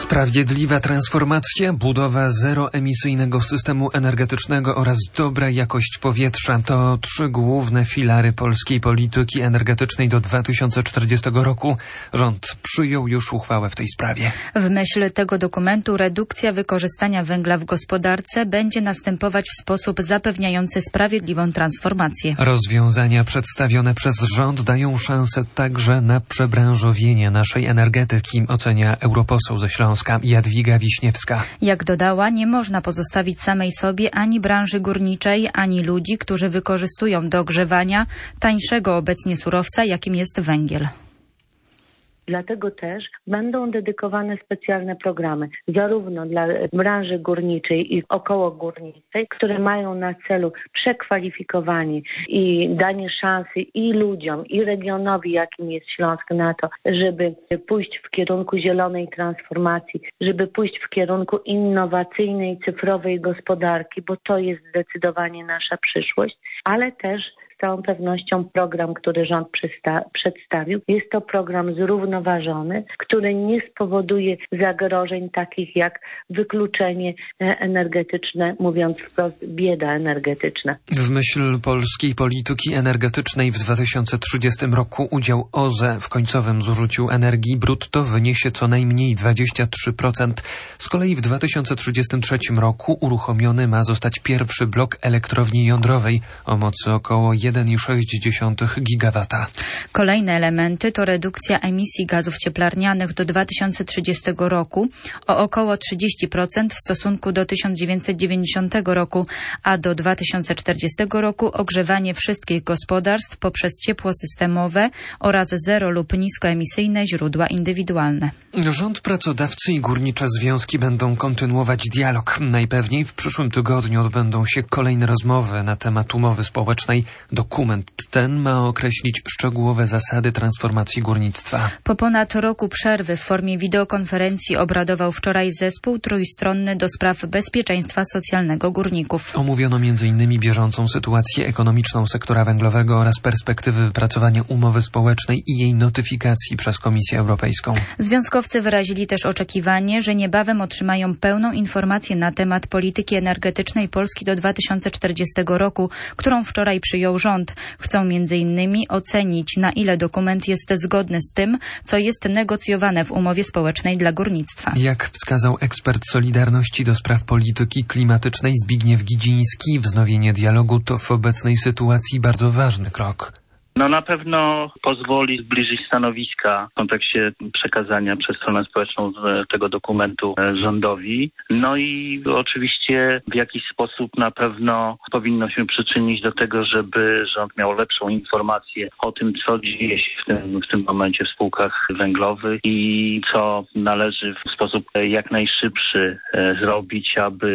Sprawiedliwa transformacja, budowa zeroemisyjnego systemu energetycznego oraz dobra jakość powietrza to trzy główne filary polskiej polityki energetycznej do 2040 roku. Rząd przyjął już uchwałę w tej sprawie. W myśl tego dokumentu redukcja wykorzystania węgla w gospodarce będzie następować w sposób zapewniający sprawiedliwą transformację. Rozwiązania przedstawione przez rząd dają szansę także na przebranżowienie naszej energetyki, ocenia europoseł ze Śląska Jadwiga Wiśniewska. Jak dodała, nie można pozostawić samej sobie ani branży górniczej, ani ludzi, którzy wykorzystują do ogrzewania tańszego obecnie surowca, jakim jest węgiel. Dlatego też będą dedykowane specjalne programy, zarówno dla branży górniczej i okołogórniczej, które mają na celu przekwalifikowanie i danie szansy i ludziom, i regionowi, jakim jest Śląsk, na to, żeby pójść w kierunku zielonej transformacji, żeby pójść w kierunku innowacyjnej, cyfrowej gospodarki, bo to jest zdecydowanie nasza przyszłość, ale też z całą pewnością program, który rząd przedstawił, jest to program zrównoważony, który nie spowoduje zagrożeń takich jak wykluczenie energetyczne, mówiąc wprost bieda energetyczna. W myśl polskiej polityki energetycznej w 2030 roku udział OZE w końcowym zużyciu energii brutto wyniesie co najmniej 23%. Z kolei w 2033 roku uruchomiony ma zostać pierwszy blok elektrowni jądrowej o mocy około 1,6 gigawata. Kolejne elementy to redukcja emisji gazów cieplarnianych do 2030 roku o około 30% w stosunku do 1990 roku, a do 2040 roku ogrzewanie wszystkich gospodarstw poprzez ciepło systemowe oraz zero lub niskoemisyjne źródła indywidualne. Rząd, pracodawcy i górnicze związki będą kontynuować dialog. Najpewniej w przyszłym tygodniu odbędą się kolejne rozmowy na temat umowy społecznej. Dokument ten ma określić szczegółowe zasady transformacji górnictwa. Po ponad roku przerwy w formie wideokonferencji obradował wczoraj zespół trójstronny do spraw bezpieczeństwa socjalnego górników. Omówiono m.in. bieżącą sytuację ekonomiczną sektora węglowego oraz perspektywy wypracowania umowy społecznej i jej notyfikacji przez Komisję Europejską. Związkowcy wyrazili też oczekiwanie, że niebawem otrzymają pełną informację na temat polityki energetycznej Polski do 2040 roku, którą wczoraj przyjął rząd. Chcą m.in. ocenić, na ile dokument jest zgodny z tym, co jest negocjowane w umowie społecznej dla górnictwa. Jak wskazał ekspert Solidarności do spraw polityki klimatycznej Zbigniew Gidziński, wznowienie dialogu to w obecnej sytuacji bardzo ważny krok. Na pewno pozwoli zbliżyć stanowiska w kontekście przekazania przez stronę społeczną tego dokumentu rządowi. I oczywiście w jakiś sposób na pewno powinno się przyczynić do tego, żeby rząd miał lepszą informację o tym, co dzieje się w tym momencie w spółkach węglowych i co należy w sposób jak najszybszy zrobić,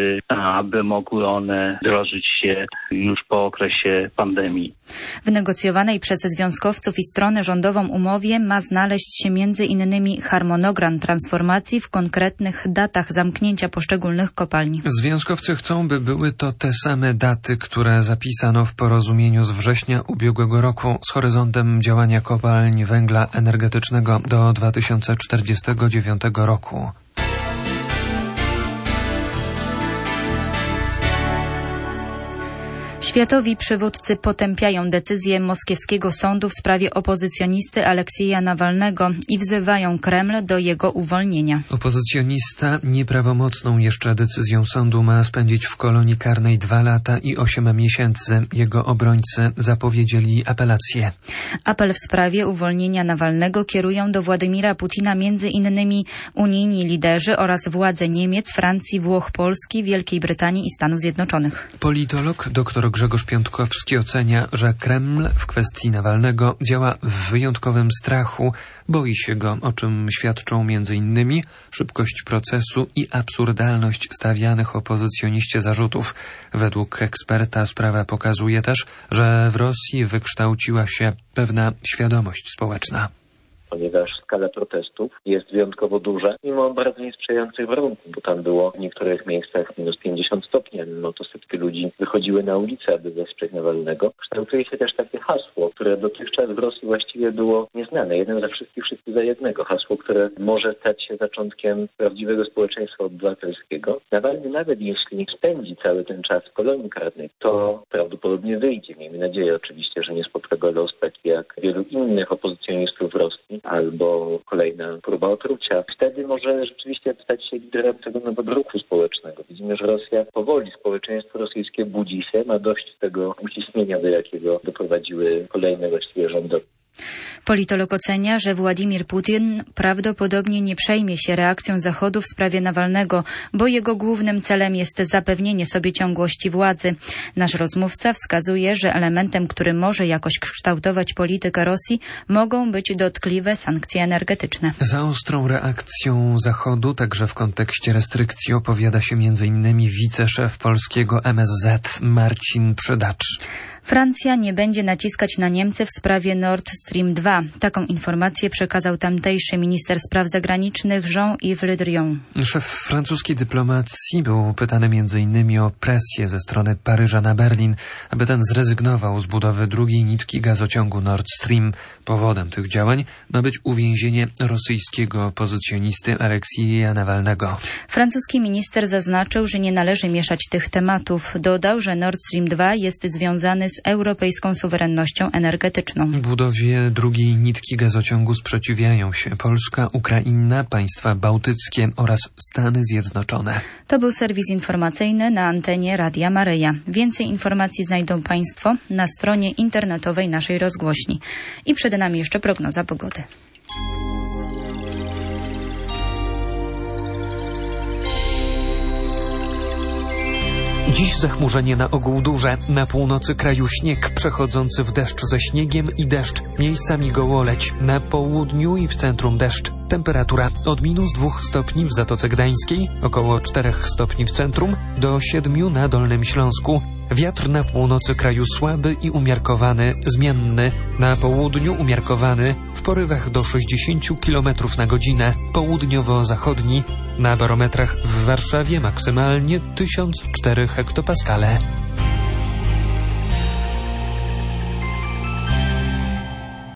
aby mogły one wdrożyć się już po okresie pandemii. W negocjowanej przez związkowców i stronę rządową umowie ma znaleźć się m.in. harmonogram transformacji w konkretnych datach zamknięcia poszczególnych kopalni. Związkowcy chcą, by były to te same daty, które zapisano w porozumieniu z września ubiegłego roku z horyzontem działania kopalń węgla energetycznego do 2049 roku. Światowi przywódcy potępiają decyzję moskiewskiego sądu w sprawie opozycjonisty Aleksieja Nawalnego i wzywają Kreml do jego uwolnienia. Opozycjonista nieprawomocną jeszcze decyzją sądu ma spędzić w kolonii karnej 2 lata i 8 miesięcy. Jego obrońcy zapowiedzieli apelację. Apel w sprawie uwolnienia Nawalnego kierują do Władimira Putina m.in. unijni liderzy oraz władze Niemiec, Francji, Włoch, Polski, Wielkiej Brytanii i Stanów Zjednoczonych. Politolog dr Grzegorz Piątkowski ocenia, że Kreml w kwestii Nawalnego działa w wyjątkowym strachu, boi się go, o czym świadczą m.in. szybkość procesu i absurdalność stawianych opozycjoniście zarzutów. Według eksperta sprawa pokazuje też, że w Rosji wykształciła się pewna świadomość społeczna. Ponieważ skala protestów jest wyjątkowo duża, mimo bardzo niesprzyjających warunków, bo tam było w niektórych miejscach minus 50 stopni, mimo to setki ludzi wychodziły na ulicę, aby wesprzeć Nawalnego. Kształtuje się też takie hasło, które dotychczas w Rosji właściwie było nieznane. Jeden za wszystkich, wszyscy za jednego. Hasło, które może stać się zaczątkiem prawdziwego społeczeństwa obywatelskiego. Nawalny, nawet jeśli spędzi cały ten czas w kolonii karnej, to prawdopodobnie wyjdzie. Miejmy nadzieję oczywiście, że nie spotka go los taki jak wielu innych opozycjonistów w Rosji, albo kolejna próba otrucia. Wtedy może rzeczywiście stać się liderem tego nowego ruchu społecznego. Widzimy, że Rosja powoli, społeczeństwo rosyjskie budzi się, ma dość tego uciśnienia, do jakiego doprowadziły kolejne właściwie rządy. Politolog ocenia, że Władimir Putin prawdopodobnie nie przejmie się reakcją Zachodu w sprawie Nawalnego, bo jego głównym celem jest zapewnienie sobie ciągłości władzy. Nasz rozmówca wskazuje, że elementem, który może jakoś kształtować politykę Rosji, mogą być dotkliwe sankcje energetyczne. Za ostrą reakcją Zachodu, także w kontekście restrykcji, opowiada się m.in. wiceszef polskiego MSZ Marcin Przydacz. Francja nie będzie naciskać na Niemcy w sprawie Nord Stream 2. Taką informację przekazał tamtejszy minister spraw zagranicznych Jean-Yves Le Drian. Szef francuskiej dyplomacji był pytany m.in. o presję ze strony Paryża na Berlin, aby ten zrezygnował z budowy drugiej nitki gazociągu Nord Stream. Powodem tych działań ma być uwięzienie rosyjskiego opozycjonisty Aleksieja Nawalnego. Francuski minister zaznaczył, że nie należy mieszać tych tematów. Dodał, że Nord Stream 2 jest związany z europejską suwerennością energetyczną. Budowie drugiej nitki gazociągu sprzeciwiają się Polska, Ukraina, państwa bałtyckie oraz Stany Zjednoczone. To był serwis informacyjny na antenie Radia Maryja. Więcej informacji znajdą Państwo na stronie internetowej naszej rozgłośni. I przed nami jeszcze prognoza pogody. Dziś zachmurzenie na ogół duże. Na północy kraju śnieg przechodzący w deszcz ze śniegiem i deszcz. Miejscami gołoleć. Na południu i w centrum deszcz. Temperatura od -2 stopni w Zatoce Gdańskiej, około 4 stopni w centrum, do 7 na Dolnym Śląsku. Wiatr na północy kraju słaby i umiarkowany, zmienny. Na południu umiarkowany, w porywach do 60 km na godzinę. Południowo-zachodni. Na barometrach w Warszawie maksymalnie 1004 hektopaskale.